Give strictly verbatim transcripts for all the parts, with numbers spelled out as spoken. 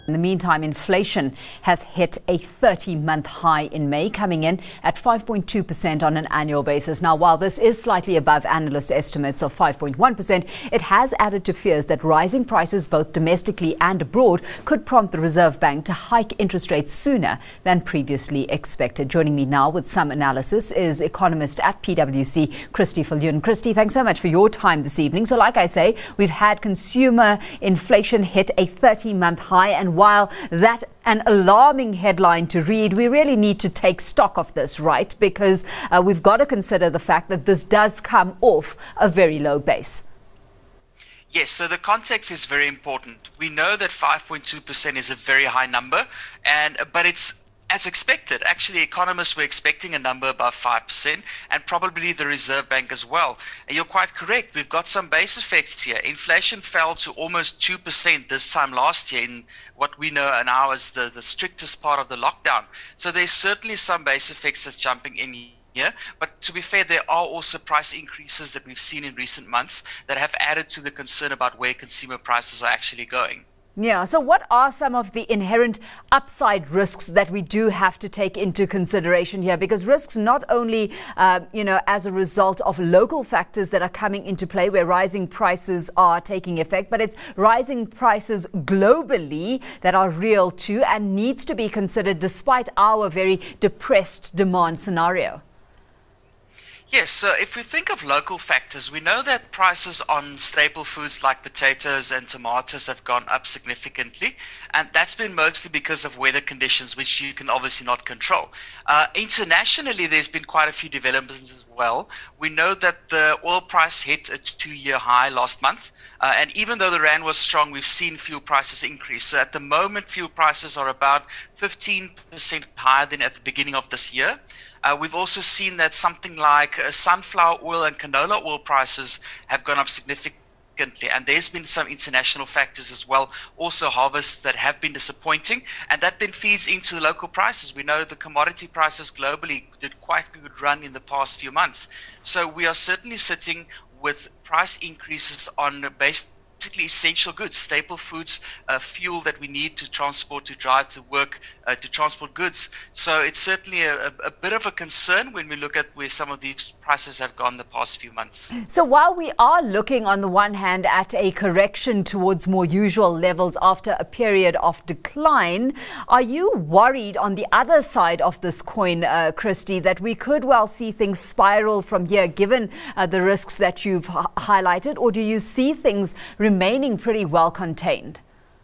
In the meantime, inflation has hit a thirty-month high in May, coming in at five point two percent on an annual basis. Now, while this is slightly above analyst estimates of five point one percent, it has added to fears that rising prices both domestically and abroad could prompt the Reserve Bank to hike interest rates sooner than previously expected. Joining me now with some analysis is economist at P W C, Christy Viljoen. Christy, thanks so much for your time this evening. So like I say, we've had consumer inflation hit a thirty-month high, and while that an alarming headline to read, we really need to take stock of this, right? Because uh, we've got to consider the fact that this does come off a very low base. Yes, so the context is very important. We know that five point two percent is a very high number, and but it's as expected. Actually, economists were expecting a number above five percent, and probably the Reserve Bank as well. And you're quite correct. We've got some base effects here. Inflation fell to almost two percent this time last year in what we know now as the, the strictest part of the lockdown. So there's certainly some base effects that's jumping in here. But to be fair, there are also price increases that we've seen in recent months that have added to the concern about where consumer prices are actually going. Yeah, so what are some of the inherent upside risks that we do have to take into consideration here? Because risks not only, uh, you know, as a result of local factors that are coming into play where rising prices are taking effect, but it's rising prices globally that are real too and needs to be considered despite our very depressed demand scenario. Yes, so if we think of local factors, we know that prices on staple foods like potatoes and tomatoes have gone up significantly, and that's been mostly because of weather conditions, which you can obviously not control. Uh, internationally, there's been quite a few developments as well. We know that the oil price hit a two-year high last month, uh, and even though the rand was strong, we've seen fuel prices increase. So at the moment, fuel prices are about fifteen percent higher than at the beginning of this year. Uh, we've also seen that something like uh, sunflower oil and canola oil prices have gone up significantly, and there's been some international factors as well, also harvests that have been disappointing, and that then feeds into the local prices. We know the commodity prices globally did quite a good run in the past few months. So we are certainly sitting with price increases on basically essential goods, staple foods, uh, fuel that we need to transport, to drive to work, uh, to transport goods. So it's certainly a, a, a bit of a concern when we look at where some of these prices have gone the past few months. So while we are looking on the one hand at a correction towards more usual levels after a period of decline, are you worried on the other side of this coin, uh, Christy, that we could well see things spiral from here given uh, the risks that you've h- highlighted, or do you see things remaining pretty well contained?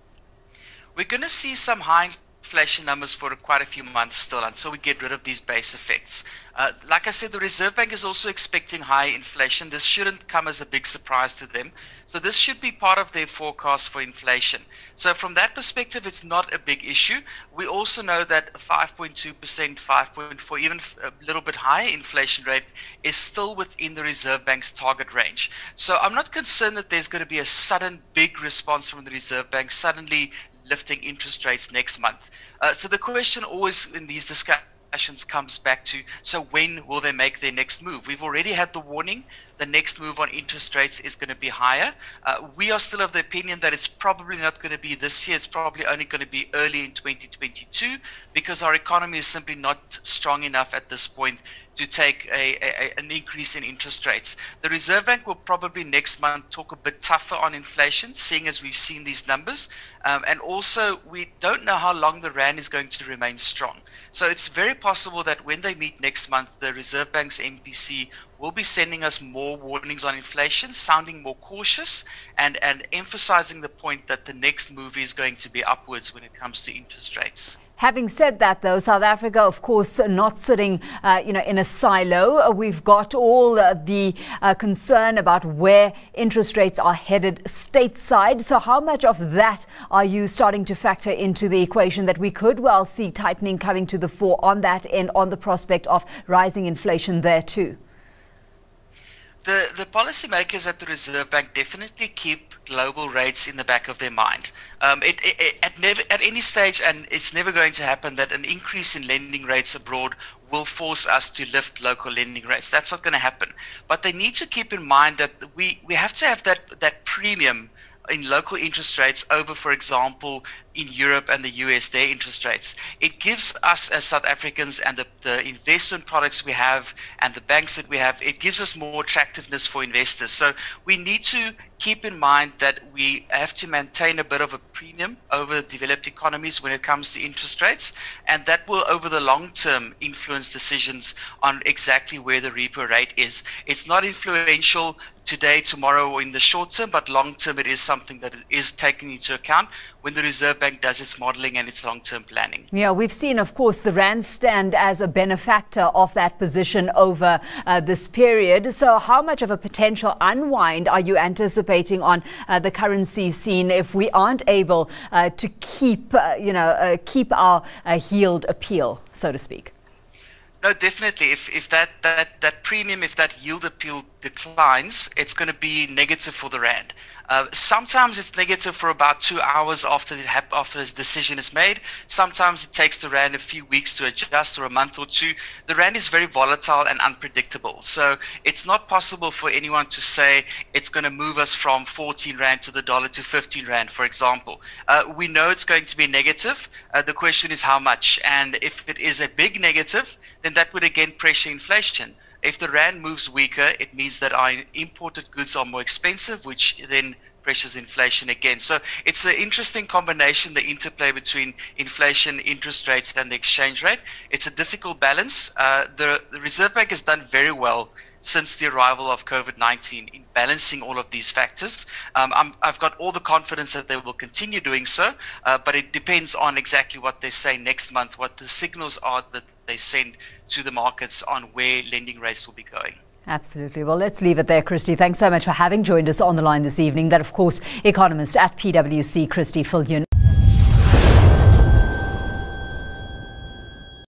We're going to see some high inflation numbers for quite a few months still until we get rid of these base effects. Uh, like I said, the Reserve Bank is also expecting high inflation. This shouldn't come as a big surprise to them. So this should be part of their forecast for inflation. So from that perspective, it's not a big issue. We also know that five point two percent, five point four, even a little bit higher inflation rate is still within the Reserve Bank's target range. So I'm not concerned that there's going to be a sudden big response from the Reserve Bank suddenly lifting interest rates next month. Uh, so the question always in these discussions comes back to, so when will they make their next move? We've already had the warning. The next move on interest rates is going to be higher. Uh, we are still of the opinion that it's probably not going to be this year. It's probably only going to be early in twenty twenty-two because our economy is simply not strong enough at this point to take a, a, an increase in interest rates. The Reserve Bank will probably next month talk a bit tougher on inflation, seeing as we've seen these numbers. Um, and also, we don't know how long the rand is going to remain strong. So it's very possible that when they meet next month, the Reserve Bank's M P C will be sending us more warnings on inflation, sounding more cautious and, and emphasizing the point that the next move is going to be upwards when it comes to interest rates. Having said that, though, South Africa, of course, not sitting, uh, you know, in a silo. Uh, we've got all uh, the uh, concern about where interest rates are headed stateside. So how much of that are you starting to factor into the equation that we could well see tightening coming to the fore on that end, on the prospect of rising inflation there too? The, the policymakers at the Reserve Bank definitely keep global rates in the back of their mind. Um, it, it, it, at, never, at any stage, and it's never going to happen, that an increase in lending rates abroad will force us to lift local lending rates. That's not going to happen. But they need to keep in mind that we, we have to have that, that premium in local interest rates over, for example, in Europe and the U S, their interest rates. It gives us as South Africans and the, the investment products we have and the banks that we have, it gives us more attractiveness for investors. So we need to keep in mind that we have to maintain a bit of a premium over developed economies when it comes to interest rates, and that will over the long term influence decisions on exactly where the repo rate is. It's not influential today, tomorrow, or in the short term, but long term it is something that is taken into account when the Reserve Bank does its modeling and its long-term planning. Yeah, we've seen, of course, the rand stand as a benefactor of that position over uh, this period. So how much of a potential unwind are you anticipating on uh, the currency scene if we aren't able uh, to keep, uh, you know, uh, keep our uh, yield appeal, so to speak? No, definitely. If if that, that, that premium, if that yield appeal declines, it's going to be negative for the rand. Uh, sometimes it's negative for about two hours after the after this decision is made. Sometimes it takes the rand a few weeks to adjust, or a month or two. The rand is very volatile and unpredictable, so it's not possible for anyone to say it's going to move us from fourteen rand to the dollar to fifteen rand, for example. Uh, we know it's going to be negative. Uh, the question is how much, and if it is a big negative, then that would again pressure inflation. If the rand moves weaker, it means that our imported goods are more expensive, which then pressures inflation again. So it's an interesting combination, the interplay between inflation, interest rates, and the exchange rate. It's a difficult balance. Uh, the, the Reserve Bank has done very well since the arrival of COVID nineteen in balancing all of these factors. Um, I'm, I've got all the confidence that they will continue doing so, uh, but it depends on exactly what they say next month, what the signals are that they send to the markets on where lending rates will be going. Absolutely. Well, let's leave it there, Christy. Thanks so much for having joined us on the line this evening. That, of course, economist at P W C, Christy Viljoen.